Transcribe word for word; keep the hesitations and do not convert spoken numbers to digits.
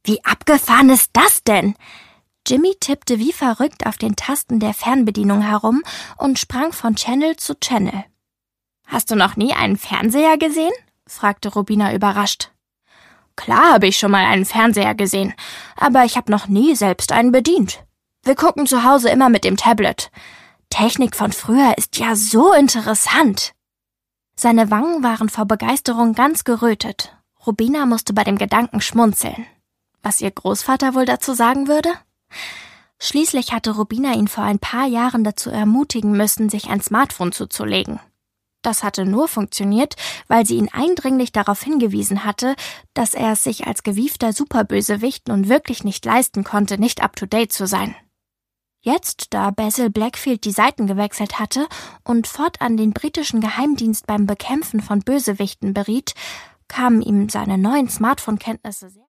Wie abgefahren ist das denn? Jimmy tippte wie verrückt auf den Tasten der Fernbedienung herum und sprang von Channel zu Channel. »Hast du noch nie einen Fernseher gesehen?« fragte Rubina überrascht. »Klar habe ich schon mal einen Fernseher gesehen, aber ich habe noch nie selbst einen bedient. Wir gucken zu Hause immer mit dem Tablet. Technik von früher ist ja so interessant.« Seine Wangen waren vor Begeisterung ganz gerötet. Rubina musste bei dem Gedanken schmunzeln. Was ihr Großvater wohl dazu sagen würde? Schließlich hatte Rubina ihn vor ein paar Jahren dazu ermutigen müssen, sich ein Smartphone zuzulegen. Das hatte nur funktioniert, weil sie ihn eindringlich darauf hingewiesen hatte, dass er es sich als gewiefter Superbösewicht nun wirklich nicht leisten konnte, nicht up-to-date zu sein. Jetzt, da Basil Blackfield die Seiten gewechselt hatte und fortan den britischen Geheimdienst beim Bekämpfen von Bösewichten beriet, kamen ihm seine neuen Smartphone-Kenntnisse sehr